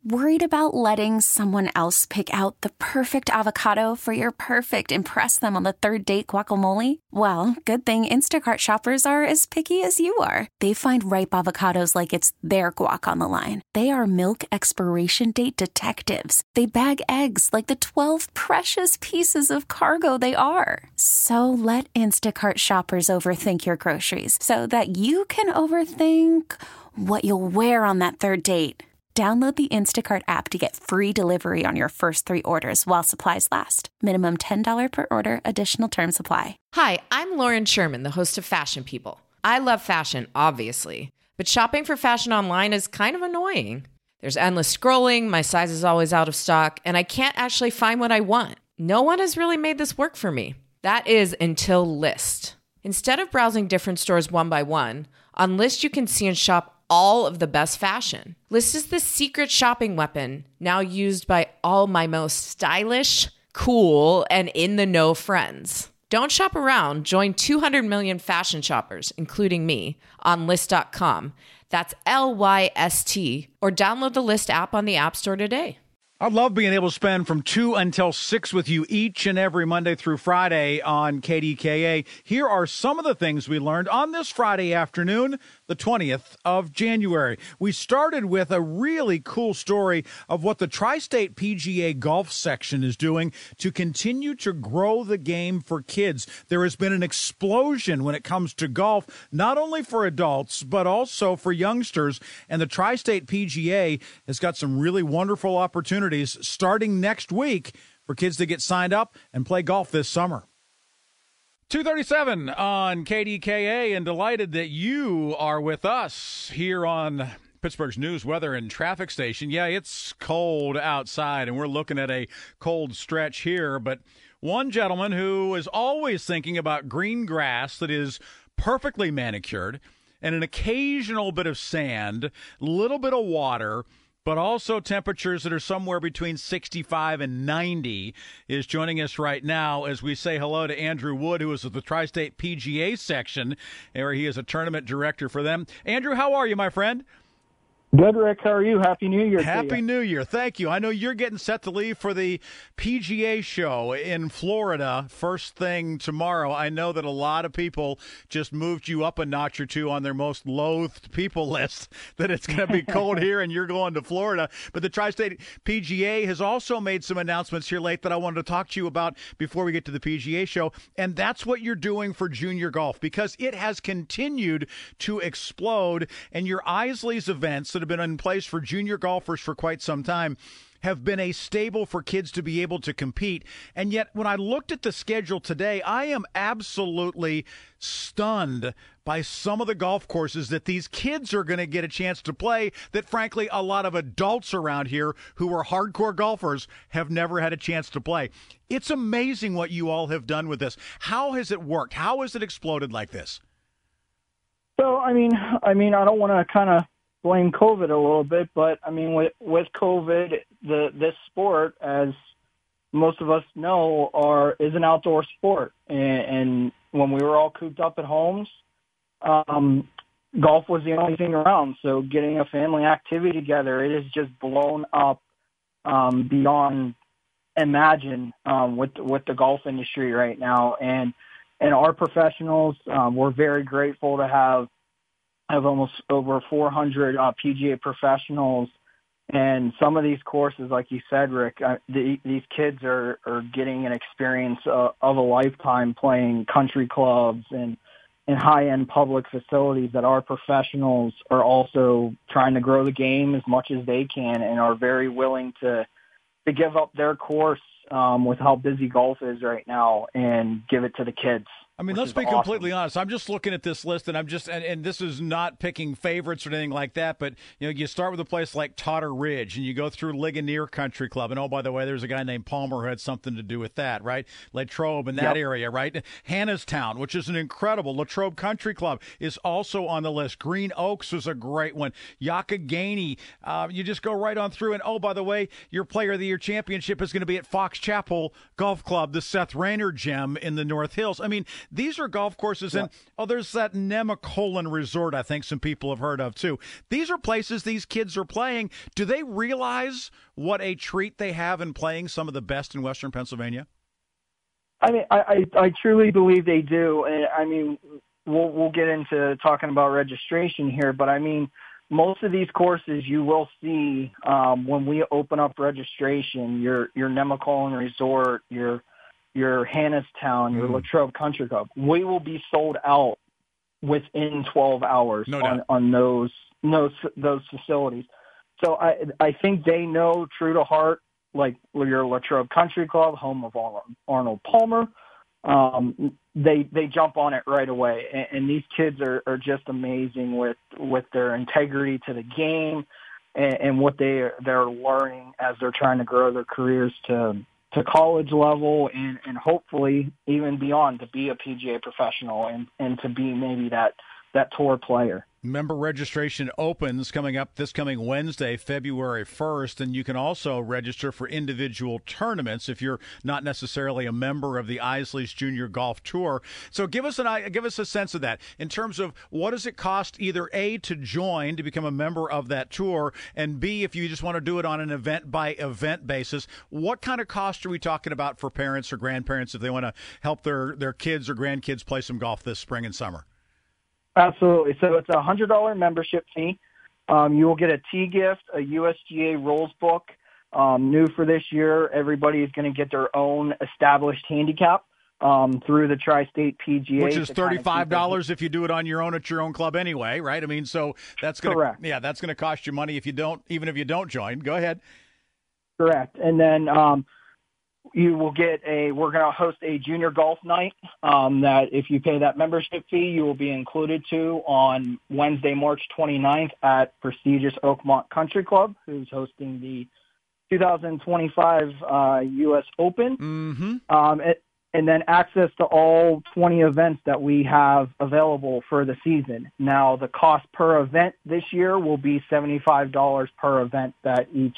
Worried about letting someone else pick out the perfect avocado for your perfect impress them on the third date guacamole? Well, good thing Instacart shoppers are as picky as you are. They find ripe avocados like it's their guac on the line. They are milk expiration date detectives. They bag eggs like the 12 precious pieces of cargo they are. So let Instacart shoppers overthink your groceries so that you can overthink what you'll wear on that third date. Download the Instacart app to get free delivery on your first 3 orders while supplies last. Minimum $10 per order. Additional terms apply. Hi, I'm Lauren Sherman, the host of Fashion People. I love fashion, obviously, but shopping for fashion online is kind of annoying. There's endless scrolling, my size is always out of stock, and I can't actually find what I want. No one has really made this work for me. That is until Lyst. Instead of browsing different stores one by one, on Lyst you can see and shop all of the best fashion. Lyst is the secret shopping weapon now used by all my most stylish, cool, and in-the-know friends. Don't shop around. Join 200 million fashion shoppers, including me, on Lyst.com. That's Lyst, or download the Lyst app on the App Store today. I love being able to spend from 2 until 6 with you each and every Monday through Friday on KDKA. Here are some of the things we learned on this Friday afternoon, the 20th of January. We started with a really cool story of what the Tri-State PGA golf section is doing to continue to grow the game for kids. There has been an explosion when it comes to golf, not only for adults, but also for youngsters. And the Tri-State PGA has got some really wonderful opportunities starting next week for kids to get signed up and play golf this summer. 2:37 on KDKA, and delighted that you are with us here on Pittsburgh's news, weather, and traffic station. Yeah, it's cold outside, and we're looking at a cold stretch here, but one gentleman who is always thinking about green grass that is perfectly manicured and an occasional bit of sand, little bit of water, but also temperatures that are somewhere between 65 and 90, is joining us right now as we say hello to Andrew Wood, who is at the Tri-State PGA section, where he is a tournament director for them. Andrew, how are you, my friend? Good, Rick. How are you? Happy New Year. Happy New Year. Thank you. I know you're getting set to leave for the PGA show in Florida first thing tomorrow. I know that a lot of people just moved you up a notch or two on their most loathed people list, that it's going to be cold here and you're going to Florida. But the Tri-State PGA has also made some announcements here late that I wanted to talk to you about before we get to the PGA show. And that's what you're doing for junior golf, because it has continued to explode. And your Isley's events that have been in place for junior golfers for quite some time have been a stable for kids to be able to compete. And yet, when I looked at the schedule today, I am absolutely stunned by some of the golf courses that these kids are going to get a chance to play that, frankly, a lot of adults around here who are hardcore golfers have never had a chance to play. It's amazing what you all have done with this. How has it worked? How has it exploded like this? So, I mean, I don't want to kind of blame COVID a little bit, but I mean, with COVID, this sport, as most of us know, is an outdoor sport. And when we were all cooped up at homes, golf was the only thing around. So getting a family activity together, it has just blown up beyond imagine with the golf industry right now. And our professionals, we're very grateful to have almost over 400 PGA professionals, and some of these courses, like you said, Rick, these kids are getting an experience of a lifetime playing country clubs and high-end public facilities that our professionals are also trying to grow the game as much as they can and are very willing to give up their course with how busy golf is right now and give it to the kids. I mean, let's be completely honest. I'm just looking at this list, and and this is not picking favorites or anything like that, but you start with a place like Totter Ridge, and you go through Ligonier Country Club, and oh, by the way, there's a guy named Palmer who had something to do with that, right? Latrobe in that area, right? Hannahstown, which is an incredible. Latrobe Country Club is also on the list. Green Oaks was a great one. Youghiogheny, you just go right on through, and oh, by the way, your Player of the Year championship is going to be at Fox Chapel Golf Club, the Seth Rayner gem in the North Hills. I mean, These are golf courses, and there's that Nemacolin Resort I think some people have heard of too. These are places these kids are playing. Do they realize what a treat they have in playing some of the best in Western Pennsylvania? I mean, I truly believe they do. And I mean, we'll get into talking about registration here, but I mean, most of these courses you will see when we open up registration, your Nemacolin Resort, your Hannistown, your Latrobe Country Club, we will be sold out within 12 hours on those facilities. So I think they know true to heart, like your Latrobe Country Club, home of Arnold Palmer. They jump on it right away, and these kids are just amazing with their integrity to the game and what they're learning as they're trying to grow their careers to college level and hopefully even beyond, to be a PGA professional and to be maybe that tour player. Member registration opens coming up this coming Wednesday, February 1st, and you can also register for individual tournaments if you're not necessarily a member of the Isley's Junior Golf Tour. So give us a sense of that in terms of what does it cost either A, to join, to become a member of that tour, and B, if you just want to do it on an event-by-event basis, what kind of cost are we talking about for parents or grandparents if they want to help their kids or grandkids play some golf this spring and summer? Absolutely. So it's a $100 membership fee. You will get a tee gift, a USGA rules book. New for this year, everybody is going to get their own established handicap through the Tri-State PGA. Which is $35 if you do it on your own at your own club anyway, right? I mean, so that's going Correct. to, that's going to cost you money even if you don't join. Go ahead. Correct. And then you will get we're going to host a junior golf night that if you pay that membership fee, you will be included to on Wednesday, March 29th at prestigious Oakmont Country Club, who's hosting the 2025 U.S. Open. Mm-hmm. And then access to all 20 events that we have available for the season. Now, the cost per event this year will be $75 per event that each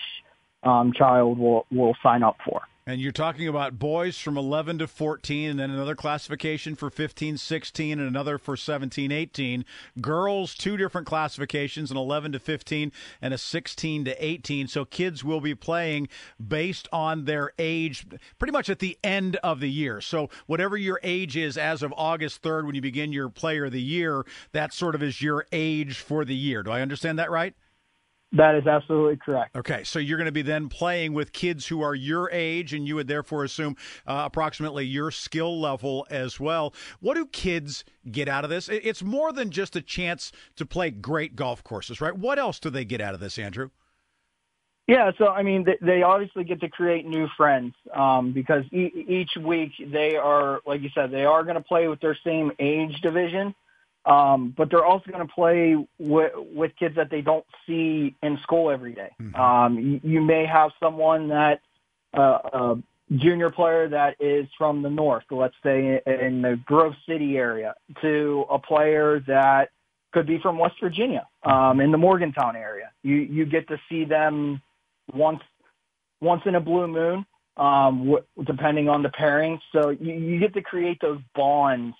child will sign up for. And you're talking about boys from 11 to 14, and then another classification for 15, 16, and another for 17, 18. Girls, two different classifications, an 11 to 15 and a 16 to 18. So kids will be playing based on their age pretty much at the end of the year. So whatever your age is as of August 3rd when you begin your Player of the Year, that sort of is your age for the year. Do I understand that right? That is absolutely correct. Okay, so you're going to be then playing with kids who are your age, and you would therefore assume approximately your skill level as well. What do kids get out of this? It's more than just a chance to play great golf courses, right? What else do they get out of this, Andrew? Yeah, so, I mean, they obviously get to create new friends because each week they are, like you said, they are going to play with their same age division. But they're also going to play with kids that they don't see in school every day. Mm-hmm. You may have someone that a junior player that is from the north, let's say in the Grove City area, to a player that could be from West Virginia, in the Morgantown area. You get to see them once in a blue moon, depending on the pairing. So you get to create those bonds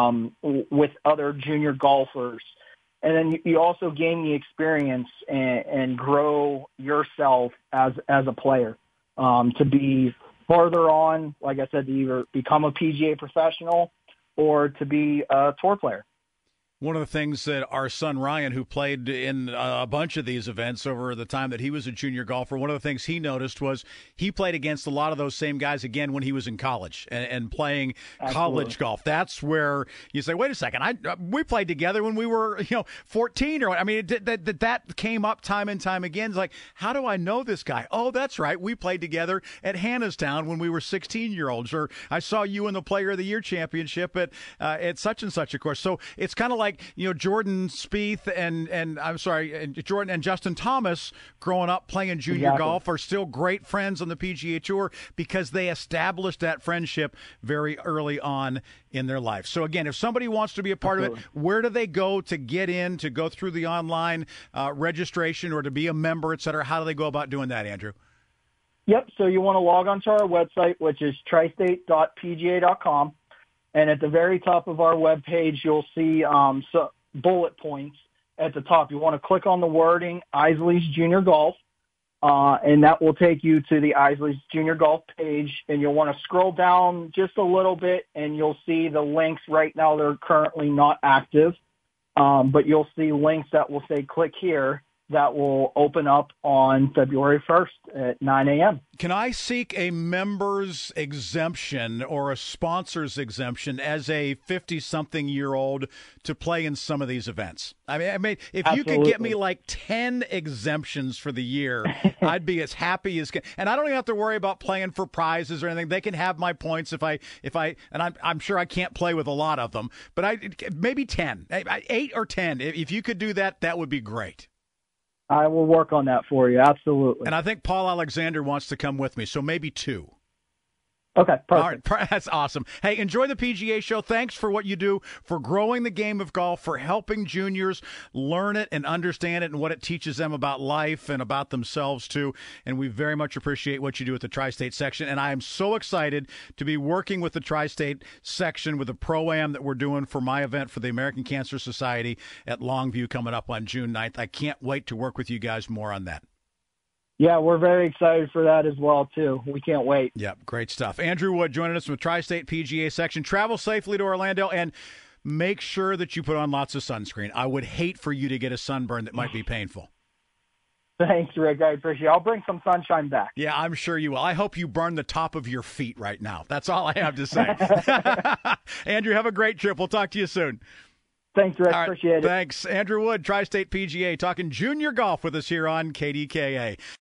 with other junior golfers. And then you also gain the experience and grow yourself as a player to be farther on, like I said, to either become a PGA professional or to be a tour player. One of the things that our son Ryan, who played in a bunch of these events over the time that he was a junior golfer, one of the things he noticed was he played against a lot of those same guys again when he was in college and playing college golf. That's where you say, wait a second, we played together when we were 14 or I mean that came up time and time again. It's like, how do I know this guy? Oh, that's right, we played together at Hannistown when we were 16-year-olds, or I saw you in the Player of the Year championship at such and such a course. So it's kind of like Jordan Spieth and Jordan and Justin Thomas growing up playing junior golf are still great friends on the PGA Tour because they established that friendship very early on in their life. So again, if somebody wants to be a part of it, where do they go to get in, to go through the online registration or to be a member, et cetera? How do they go about doing that, Andrew? Yep. So you want to log onto our website, which is tristate.pga.com. And at the very top of our webpage, you'll see so bullet points at the top. You want to click on the wording Isley's Junior Golf, and that will take you to the Isley's Junior Golf page. And you'll want to scroll down just a little bit, and you'll see the links. Right now, they're currently not active, but you'll see links that will say click here that will open up on February 1st at 9 a.m. Can I seek a member's exemption or a sponsor's exemption as a 50-something-year-old to play in some of these events? I mean, if Absolutely. you could get me like 10 exemptions for the year, I'd be as happy as can. And I don't even have to worry about playing for prizes or anything. They can have my points if I and I'm sure I can't play with a lot of them, but maybe 10, 8 or 10. If you could do that, that would be great. I will work on that for you. Absolutely. And I think Paul Alexander wants to come with me, so maybe 2. Okay, perfect. All right, that's awesome. Hey, enjoy the PGA show. Thanks for what you do for growing the game of golf, for helping juniors learn it and understand it and what it teaches them about life and about themselves, too. And we very much appreciate what you do at the Tri-State section. And I am so excited to be working with the Tri-State section with the Pro-Am that we're doing for my event for the American Cancer Society at Longview coming up on June 9th. I can't wait to work with you guys more on that. Yeah, we're very excited for that as well, too. We can't wait. Yep, great stuff. Andrew Wood joining us from the Tri-State PGA section. Travel safely to Orlando and make sure that you put on lots of sunscreen. I would hate for you to get a sunburn that might be painful. Thanks, Rick. I appreciate it. I'll bring some sunshine back. Yeah, I'm sure you will. I hope you burn the top of your feet right now. That's all I have to say. Andrew, have a great trip. We'll talk to you soon. Thanks, Rick. All right, appreciate it. Thanks. Andrew Wood, Tri-State PGA, talking junior golf with us here on KDKA.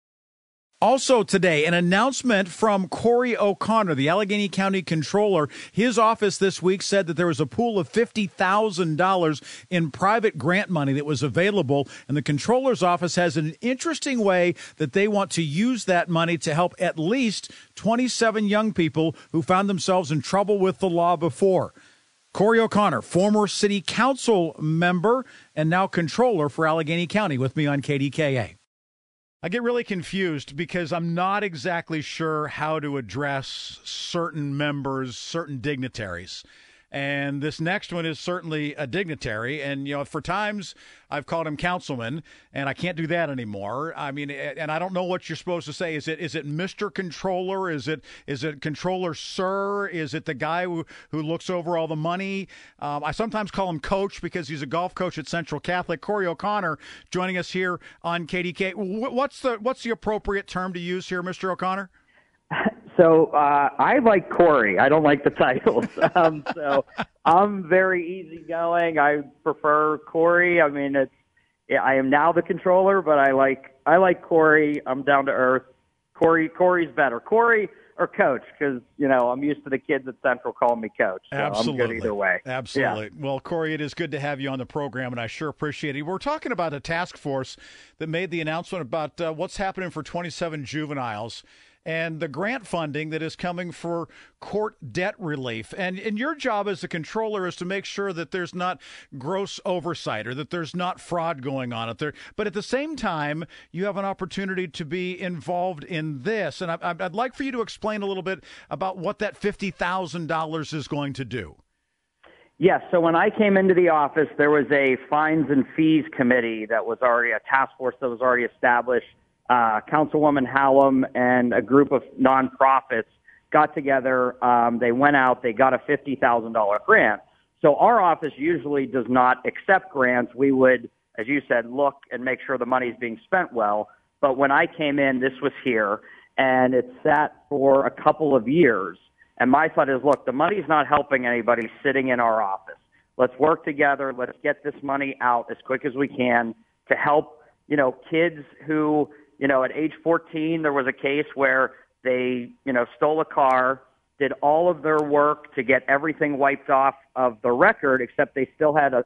Also today, an announcement from Corey O'Connor, the Allegheny County Controller. His office this week said that there was a pool of $50,000 in private grant money that was available, and the Controller's office has an interesting way that they want to use that money to help at least 27 young people who found themselves in trouble with the law before. Corey O'Connor, former city council member and now controller for Allegheny County, with me on KDKA. I get really confused because I'm not exactly sure how to address certain members, certain dignitaries. And this next one is certainly a dignitary. And, you know, for times I've called him councilman, and I can't do that anymore. I mean, and I don't know what you're supposed to say. Is it Mr. Controller? Is it Controller Sir? Is it the guy who looks over all the money? I sometimes call him Coach because he's a golf coach at Central Catholic. Corey O'Connor joining us here on KDK. What's the appropriate term to use here, Mr. O'Connor? So I like Corey. I don't like the titles. So I'm very easygoing. I prefer Corey. I mean, I am now the controller, but I like Corey. I'm down to earth. Corey's better. Corey or Coach, because, you know, I'm used to the kids at Central calling me Coach. So Absolutely. I'm good either way. Absolutely. Yeah. Well, Corey, it is good to have you on the program, and I sure appreciate it. We're talking about a task force that made the announcement about what's happening for 27 juveniles and the grant funding that is coming for court debt relief. And your job as a controller is to make sure that there's not gross oversight or that there's not fraud going on out there. But at the same time, you have an opportunity to be involved in this. And I'd like for you to explain a little bit about what that $50,000 is going to do. Yes. So when I came into the office, there was a fines and fees committee that was already a task force that was already established. Councilwoman Hallam and a group of nonprofits got together. They went out. They got a $50,000 grant. So our office usually does not accept grants. We would, as you said, look and make sure the money is being spent well. But when I came in, this was here, and it sat for a couple of years. And my thought is, look, the money's not helping anybody sitting in our office. Let's work together. Let's get this money out as quick as we can to help, you know, kids who, you know, at age 14, there was a case where they, you know, stole a car, did all of their work to get everything wiped off of the record, except they still had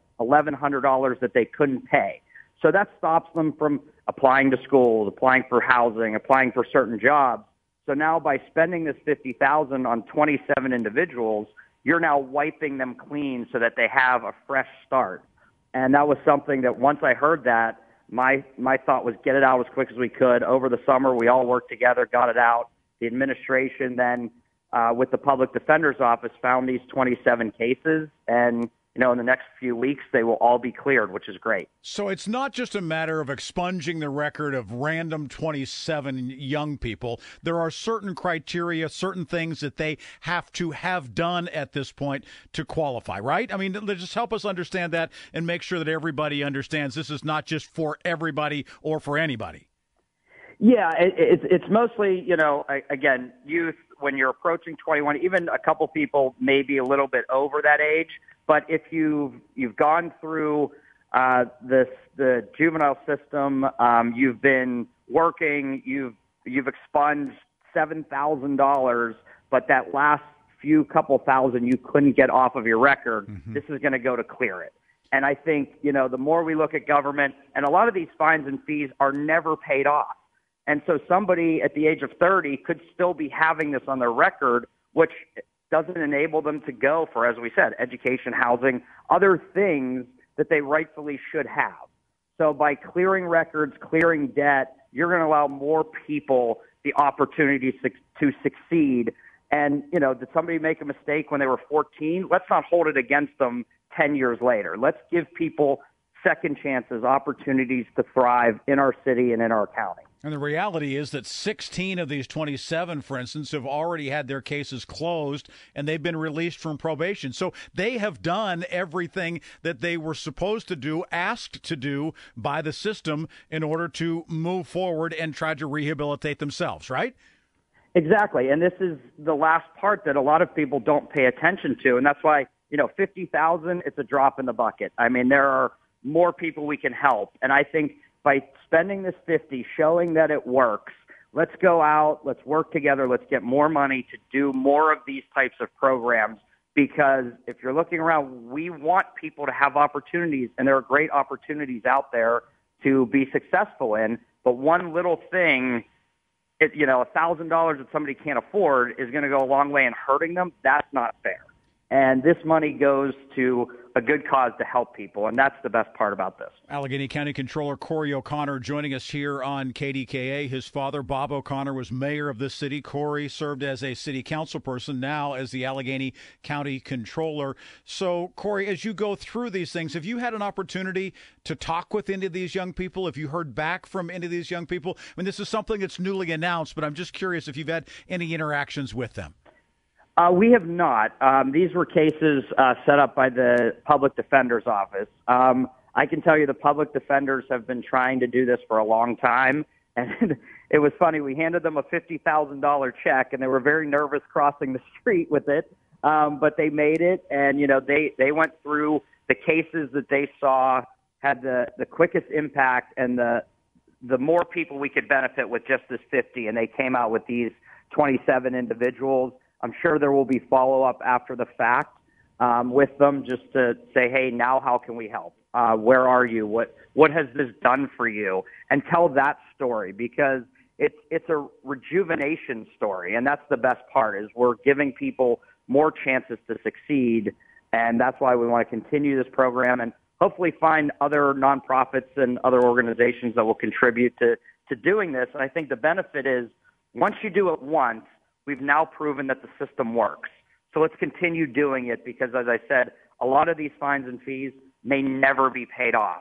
$1,100 that they couldn't pay. So that stops them from applying to schools, applying for housing, applying for certain jobs. So now by spending this $50,000 on 27 individuals, you're now wiping them clean so that they have a fresh start. And that was something that once I heard that, my thought was get it out as quick as we could. Over the summer, we all worked together, got it out. The administration then with the public defender's office, found these 27 cases, and in the next few weeks, they will all be cleared, which is great. So it's not just a matter of expunging the record of random 27 young people. There are certain criteria, certain things that they have to have done at this point to qualify, right? I mean, just help us understand that and make sure that everybody understands this is not just for everybody or for anybody. Yeah, it's mostly, again, youth, when you're approaching 21, even a couple people may be a little bit over that age. But if you've gone through the juvenile system, you've been working, you've expunged $7,000, but that last couple thousand you couldn't get off of your record, this is going to go to clear it. And I think, the more we look at government, and a lot of these fines and fees are never paid off. And so somebody at the age of 30 could still be having this on their record, which doesn't enable them to go for, as we said, education, housing, other things that they rightfully should have. So by clearing records, clearing debt, you're going to allow more people the opportunity to succeed. And, did somebody make a mistake when they were 14? Let's not hold it against them 10 years later. Let's give people second chances, opportunities to thrive in our city and in our county. And the reality is that 16 of these 27, for instance, have already had their cases closed and they've been released from probation. So they have done everything that they were supposed to do, asked to do by the system in order to move forward and try to rehabilitate themselves, right? Exactly. And this is the last part that a lot of people don't pay attention to. And that's why, 50,000, it's a drop in the bucket. I mean, there are more people we can help. And I think by spending this 50, showing that it works, let's go out, let's work together, let's get more money to do more of these types of programs. Because if you're looking around, we want people to have opportunities, and there are great opportunities out there to be successful in. But one little thing, $1,000 that somebody can't afford is going to go a long way in hurting them. That's not fair. And this money goes to a good cause to help people, and that's the best part about this. Allegheny County Controller Corey O'Connor joining us here on KDKA. His father, Bob O'Connor, was mayor of this city. Corey served as a city council person, now as the Allegheny County Controller. So, Corey, as you go through these things, have you had an opportunity to talk with any of these young people? Have you heard back from any of these young people? I mean, this is something that's newly announced, but I'm just curious if you've had any interactions with them. We have not. These were cases set up by the public defender's office. I can tell you the public defenders have been trying to do this for a long time. And it was funny. We handed them a $50,000 check, and they were very nervous crossing the street with it. But they made it, and, they went through the cases that they saw had the quickest impact and the more people we could benefit with just this 50. And they came out with these 27 individuals. I'm sure there will be follow-up after the fact with them just to say, hey, now how can we help? Where are you? What has this done for you? And tell that story, because it's a rejuvenation story, and that's the best part is we're giving people more chances to succeed, and that's why we want to continue this program and hopefully find other nonprofits and other organizations that will contribute to doing this. And I think the benefit is once you do it once, we've now proven that the system works. So let's continue doing it because, as I said, a lot of these fines and fees may never be paid off.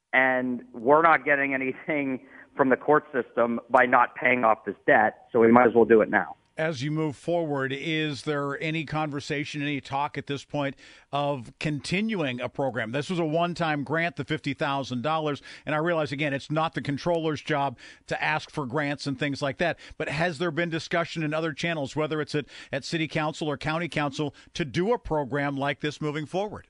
And we're not getting anything from the court system by not paying off this debt, so we might as well do it now. As you move forward, is there any conversation, any talk at this point of continuing a program? This was a one-time grant, the $50,000, and I realize, again, it's not the controller's job to ask for grants and things like that, but has there been discussion in other channels, whether it's at city council or county council, to do a program like this moving forward?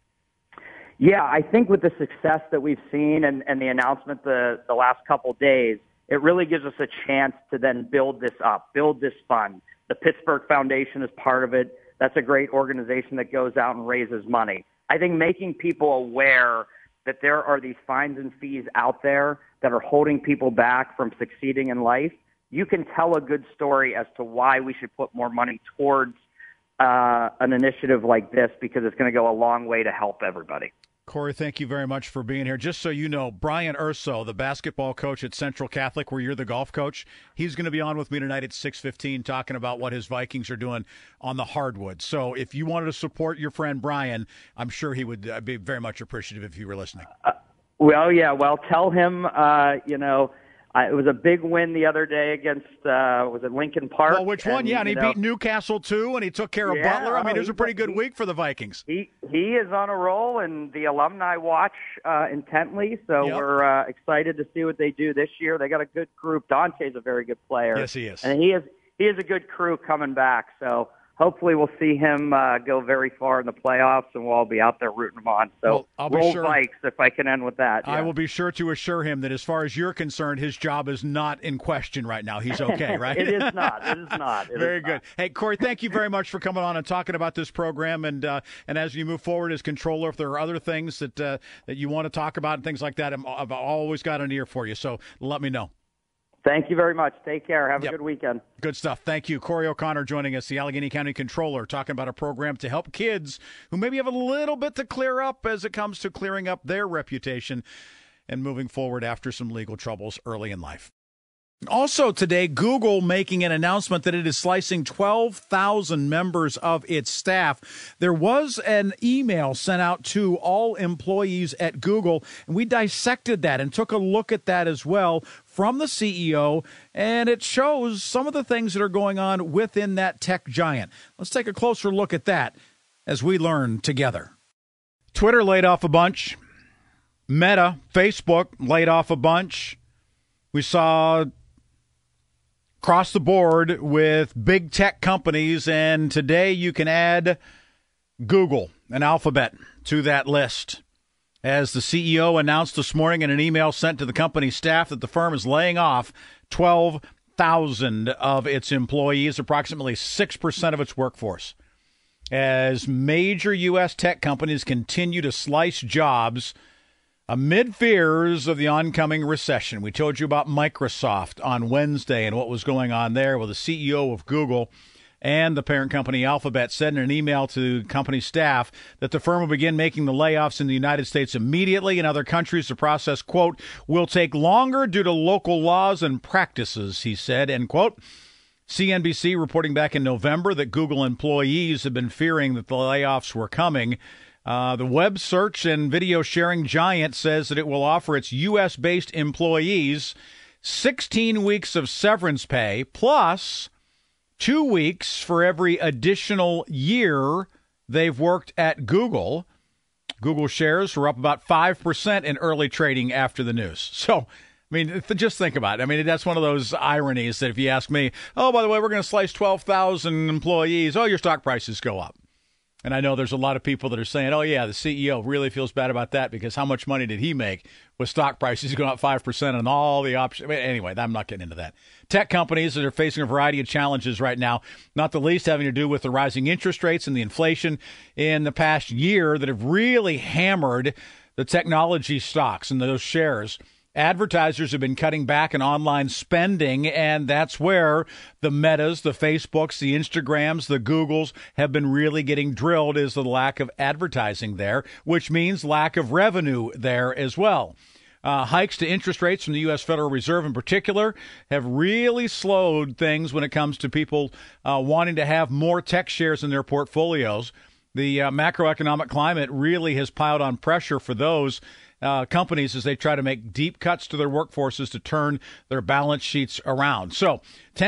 Yeah, I think with the success that we've seen and the announcement the last couple days, it really gives us a chance to then build this up, build this fund. The Pittsburgh Foundation is part of it. That's a great organization that goes out and raises money. I think making people aware that there are these fines and fees out there that are holding people back from succeeding in life, you can tell a good story as to why we should put more money towards an initiative like this because it's going to go a long way to help everybody. Corey, thank you very much for being here. Just so you know, Brian Urso, the basketball coach at Central Catholic, where you're the golf coach, he's going to be on with me tonight at 6:15 talking about what his Vikings are doing on the hardwood. So if you wanted to support your friend Brian, I'm sure he would be very much appreciative if you were listening. Well, tell him, it was a big win the other day against, was it Lincoln Park? Well, which one? Yeah, and he beat Newcastle, too, and he took care of Butler. I mean, it was a pretty good week for the Vikings. He is on a roll, and the alumni watch intently, so we're excited to see what they do this year. They got a good group. Dante's a very good player. Yes, he is. And he is a good crew coming back, so hopefully we'll see him go very far in the playoffs, and we'll all be out there rooting him on. So roll Vikes, if I can end with that. Yeah. I will be sure to assure him that as far as you're concerned, his job is not in question right now. He's okay, right? It is not. Very good. Hey, Corey, thank you very much for coming on and talking about this program. And as you move forward as controller, if there are other things that you want to talk about and things like that, I've always got an ear for you. So let me know. Thank you very much. Take care. Have a good weekend. Good stuff. Thank you. Corey O'Connor joining us, the Allegheny County Controller, talking about a program to help kids who maybe have a little bit to clear up as it comes to clearing up their reputation and moving forward after some legal troubles early in life. Also today, Google making an announcement that it is slicing 12,000 members of its staff. There was an email sent out to all employees at Google, and we dissected that and took a look at that as well from the CEO, and it shows some of the things that are going on within that tech giant. Let's take a closer look at that as we learn together. Twitter laid off a bunch. Meta, Facebook laid off a bunch. We saw across the board with big tech companies, and today you can add Google and Alphabet to that list. As the CEO announced this morning in an email sent to the company staff that the firm is laying off 12,000 of its employees, approximately 6% of its workforce. As major U.S. tech companies continue to slice jobs amid fears of the oncoming recession. We told you about Microsoft on Wednesday and what was going on there. Well, the CEO of Google and the parent company Alphabet said in an email to company staff that the firm will begin making the layoffs in the United States immediately. In other countries, the process, quote, will take longer due to local laws and practices, he said, end quote. CNBC reporting back in November that Google employees have been fearing that the layoffs were coming. The web search and video sharing giant says that it will offer its U.S.-based employees 16 weeks of severance pay plus 2 weeks for every additional year they've worked at Google. Google shares were up about 5% in early trading after the news. So, I mean, just think about it. I mean, that's one of those ironies that if you ask me, oh, by the way, we're going to slice 12,000 employees, oh, your stock prices go up. And I know there's a lot of people that are saying, oh, yeah, the CEO really feels bad about that because how much money did he make with stock prices going up 5% on all the options? Anyway, I'm not getting into that. Tech companies that are facing a variety of challenges right now, not the least having to do with the rising interest rates and the inflation in the past year that have really hammered the technology stocks and those shares. Advertisers have been cutting back on online spending, and that's where the Metas, the Facebooks, the Instagrams, the Googles have been really getting drilled is the lack of advertising there, which means lack of revenue there as well. Hikes to interest rates from the U.S. Federal Reserve in particular have really slowed things when it comes to people wanting to have more tech shares in their portfolios. The macroeconomic climate really has piled on pressure for those companies as they try to make deep cuts to their workforces to turn their balance sheets around. So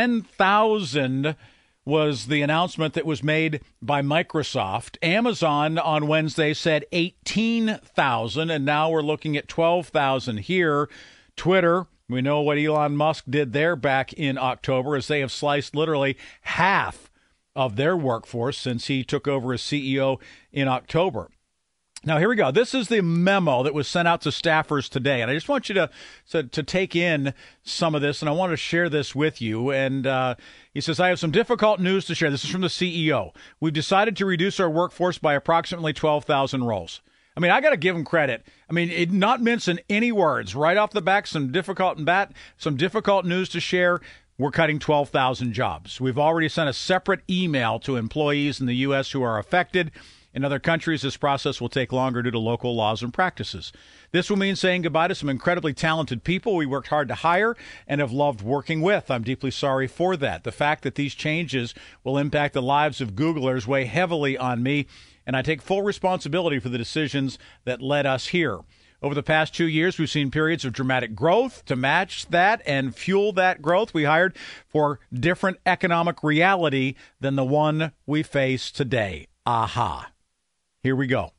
10,000 was the announcement that was made by Microsoft. Amazon on Wednesday said 18,000, and now we're looking at 12,000 here. Twitter, we know what Elon Musk did there back in October as they have sliced literally half of their workforce since he took over as CEO in October. Now, here we go. This is the memo that was sent out to staffers today, and I just want you to take in some of this, and I want to share this with you. And he says, I have some difficult news to share. This is from the CEO. We've decided to reduce our workforce by approximately 12,000 roles. I mean, I got to give him credit. I mean, not mincing any words. Right off the back, some difficult news to share. We're cutting 12,000 jobs. We've already sent a separate email to employees in the U.S. who are affected. In other countries, this process will take longer due to local laws and practices. This will mean saying goodbye to some incredibly talented people we worked hard to hire and have loved working with. I'm deeply sorry for that. The fact that these changes will impact the lives of Googlers weigh heavily on me, and I take full responsibility for the decisions that led us here. Over the past 2 years, we've seen periods of dramatic growth. To match that and fuel that growth, we hired for different economic reality than the one we face today. Aha. Here we go.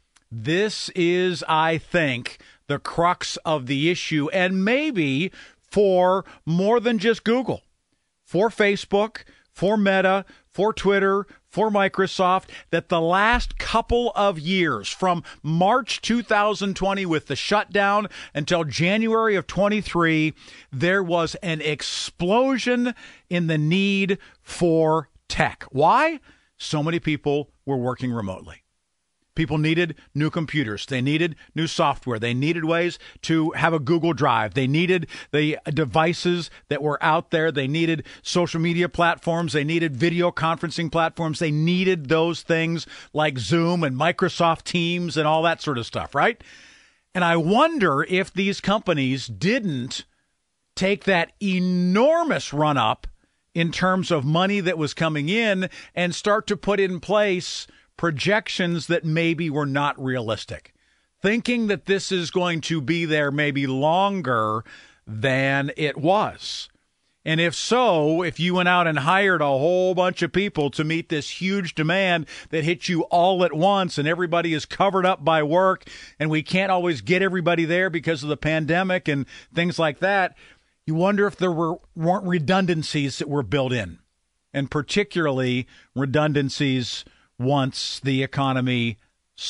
This is, I think, the crux of the issue, and maybe for more than just Google, for Facebook, for Meta, for Twitter, for Microsoft, that the last couple of years, from March 2020 with the shutdown until January of 23, there was an explosion in the need for tech. Why? So many people were working remotely. People needed new computers. They needed new software. They needed ways to have a Google Drive. They needed the devices that were out there. They needed social media platforms. They needed video conferencing platforms. They needed those things like Zoom and Microsoft Teams and all that sort of stuff, right? And I wonder if these companies didn't take that enormous run-up in terms of money that was coming in and start to put in place projections that maybe were not realistic, thinking that this is going to be there maybe longer than it was. And if so, if you went out and hired a whole bunch of people to meet this huge demand that hit you all at once and everybody is covered up by work and we can't always get everybody there because of the pandemic and things like that, you wonder if there weren't redundancies that were built in, and particularly redundancies once the economy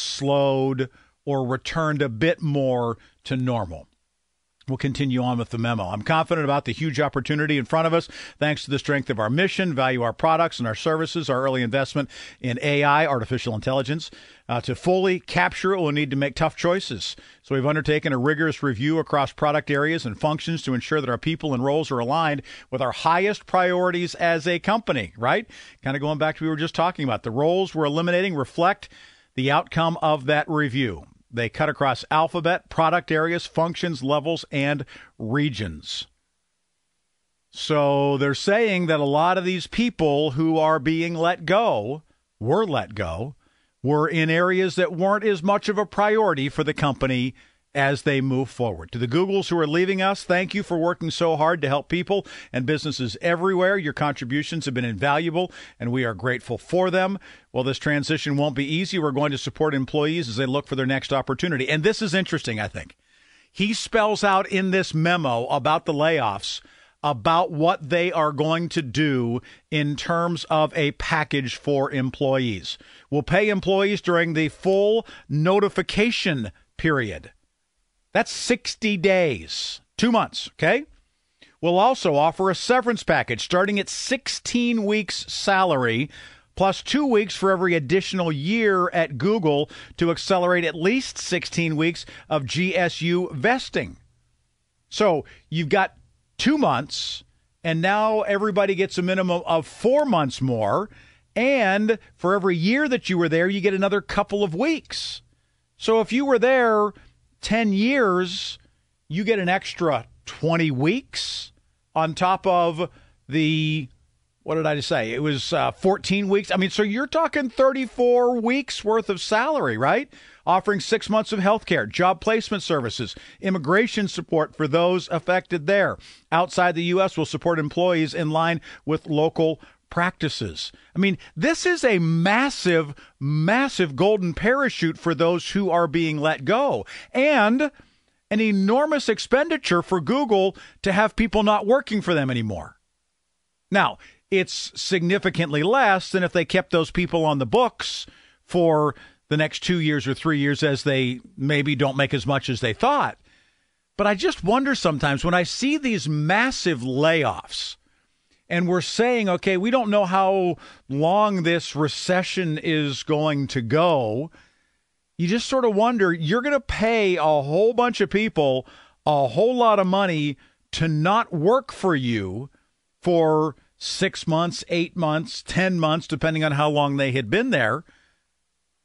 slowed or returned a bit more to normal. We'll continue on with the memo. I'm confident about the huge opportunity in front of us, thanks to the strength of our mission, value our products and our services, our early investment in AI, artificial intelligence. To fully capture it, we'll need to make tough choices. So we've undertaken a rigorous review across product areas and functions to ensure that our people and roles are aligned with our highest priorities as a company, right? Kind of going back to what we were just talking about. The roles we're eliminating reflect the outcome of that review. They cut across alphabet, product areas, functions, levels, and regions. So they're saying that a lot of these people who are being let go, were in areas that weren't as much of a priority for the company as they move forward. To the Googles who are leaving us, thank you for working so hard to help people and businesses everywhere. Your contributions have been invaluable, and we are grateful for them. Well, this transition won't be easy. We're going to support employees as they look for their next opportunity. And this is interesting, I think. He spells out in this memo about the layoffs about what they are going to do in terms of a package for employees. We'll pay employees during the full notification period. That's 60 days, 2 months, okay? We'll also offer a severance package starting at 16 weeks salary plus 2 weeks for every additional year at Google to accelerate at least 16 weeks of GSU vesting. So you've got 2 months, and now everybody gets a minimum of 4 months more, and for every year that you were there, you get another couple of weeks. So if you were there 10 years, you get an extra 20 weeks on top of the, what did I just say? It was 14 weeks. I mean, so you're talking 34 weeks worth of salary, right? Offering 6 months of health care, job placement services, immigration support for those affected there. Outside the U.S., will support employees in line with local practices. I mean, this is a massive, massive golden parachute for those who are being let go, and an enormous expenditure for Google to have people not working for them anymore. Now, it's significantly less than if they kept those people on the books for the next 2 years or 3 years, as they maybe don't make as much as they thought. But I just wonder sometimes when I see these massive layoffs, and we're saying, okay, we don't know how long this recession is going to go, you just sort of wonder, you're going to pay a whole bunch of people a whole lot of money to not work for you for 6 months, 8 months, 10 months, depending on how long they had been there.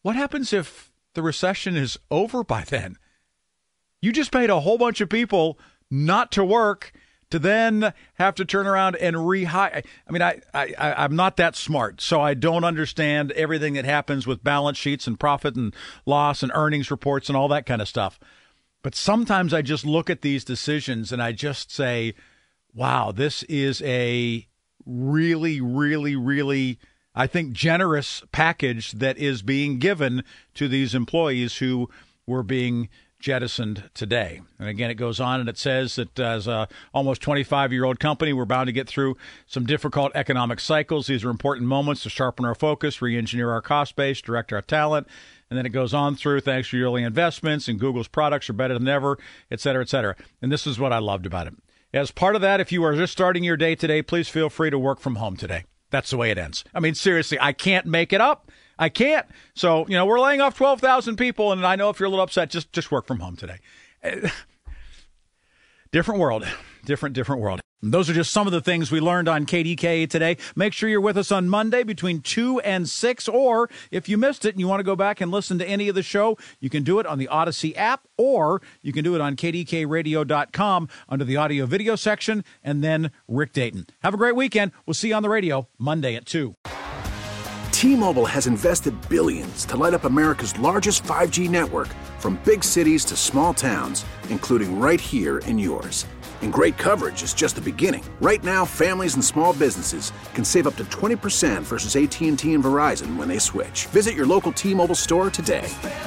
What happens if the recession is over by then? You just paid a whole bunch of people not to work to then have to turn around and rehire. I mean, I'm not that smart, so I don't understand everything that happens with balance sheets and profit and loss and earnings reports and all that kind of stuff. But sometimes I just look at these decisions and I just say, wow, this is a really, really, really, I think, generous package that is being given to these employees who were being jettisoned today. And again, it goes on and it says that as a almost 25-year-old company, we're bound to get through some difficult economic cycles. These are important moments to sharpen our focus, re-engineer our cost base, direct our talent. And then it goes on through, thanks to your early investments, and Google's products are better than ever, et cetera, et cetera. And this is what I loved about it. As part of that, if you are just starting your day today, please feel free to work from home today. That's the way it ends. I mean, seriously, I can't make it up. I can't. So, we're laying off 12,000 people, and I know if you're a little upset, just work from home today. Different world. Different world. And those are just some of the things we learned on KDKA today. Make sure you're with us on Monday between 2 and 6, or if you missed it and you want to go back and listen to any of the show, you can do it on the Odyssey app, or you can do it on kdkradio.com under the audio video section, and then Rick Dayton. Have a great weekend. We'll see you on the radio Monday at 2. T-Mobile has invested billions to light up America's largest 5G network, from big cities to small towns, including right here in yours. And great coverage is just the beginning. Right now, families and small businesses can save up to 20% versus AT&T and Verizon when they switch. Visit your local T-Mobile store today.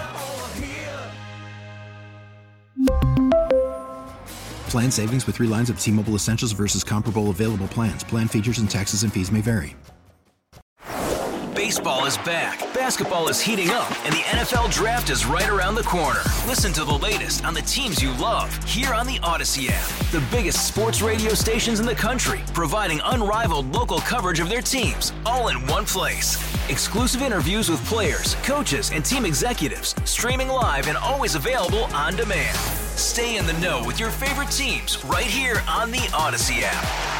Plan savings with 3 lines of T-Mobile Essentials versus comparable available plans. Plan features and taxes and fees may vary. Baseball is back, basketball is heating up, and the NFL Draft is right around the corner. Listen to the latest on the teams you love here on the Odyssey app. The biggest sports radio stations in the country, providing unrivaled local coverage of their teams, all in one place. Exclusive interviews with players, coaches, and team executives, streaming live and always available on demand. Stay in the know with your favorite teams right here on the Odyssey app.